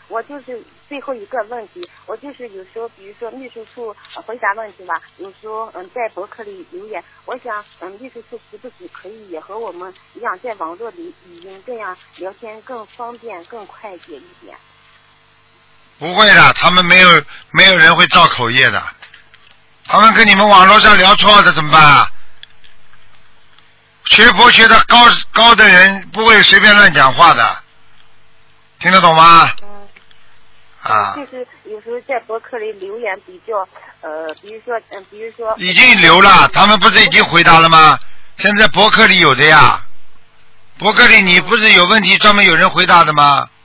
我就是最后一个问题，我就是有时候，比如说秘书处回答问题吧，有时候在博客里留言，我想秘书处是不是可以也和我们一样，在网络里语音这样聊天更方便、更快捷一点？ 不会的，他们没有人会造口业的，他们跟你们网络上聊错的怎么办啊？学佛学的高的人不会随便乱讲话的，听得懂吗？ 就是有时候在博客里留言比较比如说已经留了，他们不是已经回答了吗？现在博客里有的呀，博客里你不是有问题专门有人回答的吗？